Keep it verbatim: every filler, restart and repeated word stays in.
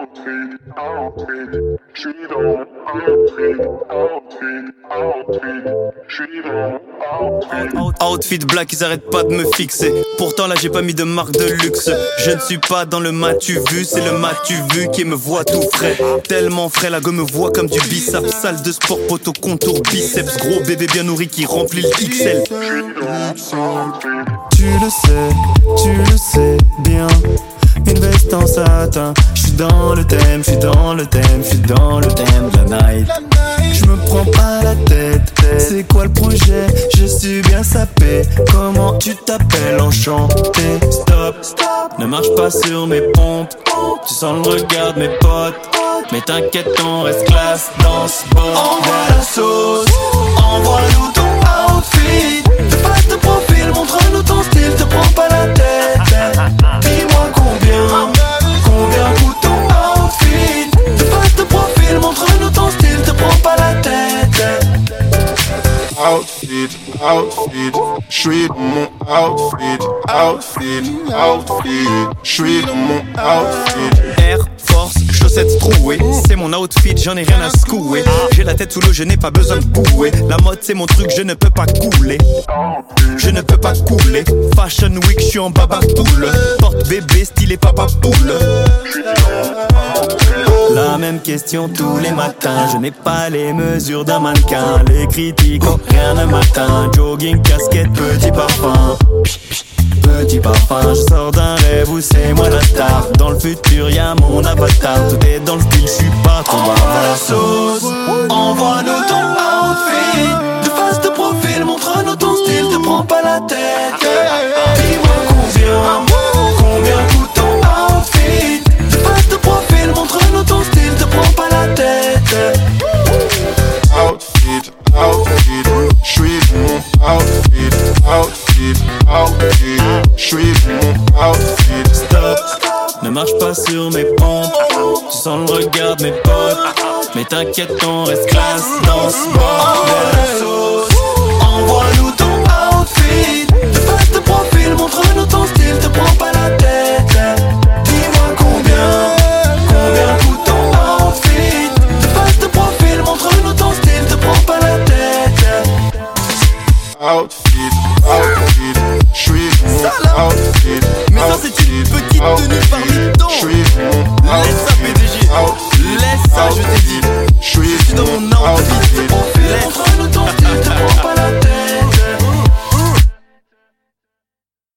outfit, outfit, j'suis dans mon outfit, outfit, outfit, j'suis dans mon outfit. Outfit black, ils arrêtent pas de me fixer. Pourtant là j'ai pas mis de marque de luxe. Je ne suis pas dans le matu vu, c'est le matu vu qui me voit tout frais. Tellement frais, la gomme me voit comme du biceps. Salle de sport, poteau, contour, biceps. Gros bébé bien nourri qui remplit le X L. Tu le sais, tu le sais bien. Une veste en satin, j'suis dans le thème, j'suis dans le thème, j'suis dans le thème de la night. J'me prends pas la tête, c'est quoi le projet? Je suis bien sapé, comment tu t'appelles enchanté? Stop, stop, ne marche pas sur mes pompes. Tu sens le regard de mes potes, mais t'inquiète on reste classe dans ce bord. Envoie la sauce, envoie-nous ton outfit. Fais pas de profil, montre-nous ton style, te prends pas la tête. Dis-moi combien, combien coûte ton outfit. Fais pas de profil, montre-nous ton style, te prends pas la tête. Outfit, outfit, j'suis dans mon outfit, outfit, outfit, j'suis dans mon outfit. Air Force, chaussettes trouées, c'est mon outfit, j'en ai rien à secouer. J'ai la tête sous l'eau, je n'ai pas besoin de bouer. La mode c'est mon truc, je ne peux pas couler. Je ne peux pas couler. Fashion Week, je suis en babapoule. Porte bébé, stylé papa poule. La même question tous les matins. Je n'ai pas les mesures d'un mannequin. Les critiques ont rien de matin. Jogging, casquette, petit parfum. Petit parfum, je sors d'un rêve où c'est moi la star. Dans le futur y'a mon avatar. Tout est dans le style, je suis pas trop bavard. Envoie la sauce, envoie-nous ton outfit. De face de profil, montre-nous ton style. Te prends pas la tête. Dis-moi combien, combien coûte ton outfit. De face de profil, montre-nous ton style. Te prends pas la tête. Outfit, outfit, j'suis dans mon outfit, outfit, outfit, j'suis dans mon outfit. Stop, ne marche pas sur mes pompes. Tu sens le regard de mes potes, mais t'inquiète on reste classe dans ce bord. Envoie la sauce, envoie-nous ton outfit. De face de profil, montre-nous ton style. Te prends pas la tête. Dis-moi combien, combien coûte ton outfit. De face de profil, montre-nous ton style. Te prends pas la tête. Outfit, outfit, j'suis dans mon outfit. Mais ça c'est une petite tenue.